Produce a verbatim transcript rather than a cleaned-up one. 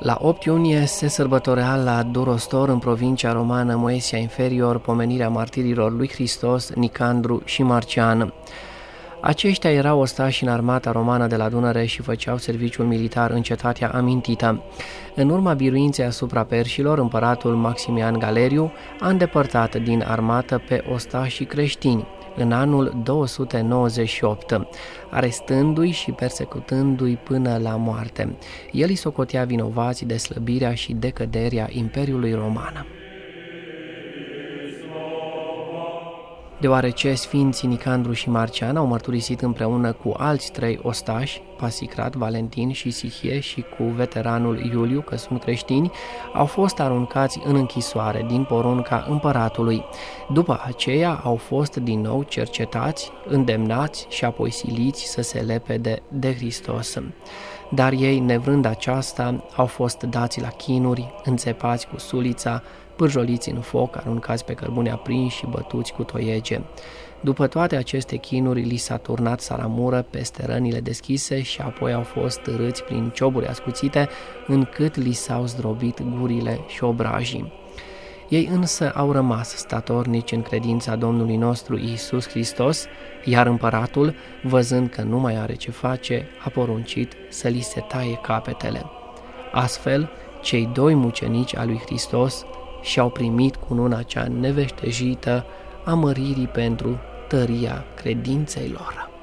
La opt iunie se sărbătorea la Durostor, în provincia romană Moesia Inferior, pomenirea martirilor lui Hristos, Nicandru și Marcian. Aceștia erau ostași în armata romană de la Dunăre și făceau serviciul militar în cetatea amintită. În urma biruinței asupra perșilor, împăratul Maximian Galeriu a îndepărtat din armată pe ostașii creștini în anul două sute nouăzeci și opt, arestându-i și persecutându-i până la moarte. El îi socotea vinovați de slăbirea și decăderea Imperiului Roman. Deoarece sfinții Nicandru și Marcian au mărturisit împreună cu alți trei ostași, Pasicrat, Valentin și Sihie, și cu veteranul Iuliu că sunt creștini, au fost aruncați în închisoare din porunca împăratului. După aceea au fost din nou cercetați, îndemnați și apoi siliți să se lepede de Hristos. Dar ei, nevrând aceasta, au fost dați la chinuri, înțepați cu sulița, pârjoliți în foc, aruncați pe cărbune aprinși și bătuți cu toiege. După toate aceste chinuri, li s-a turnat saramură peste rănile deschise și apoi au fost târâți prin cioburi ascuțite, încât li s-au zdrobit gurile și obrajii. Ei însă au rămas statornici în credința Domnului nostru Iisus Hristos, iar împăratul, văzând că nu mai are ce face, a poruncit să li se taie capetele. Astfel, cei doi mucenici al lui Hristos și-au primit cununa cea neveștejită a măririi pentru tăria credinței lor.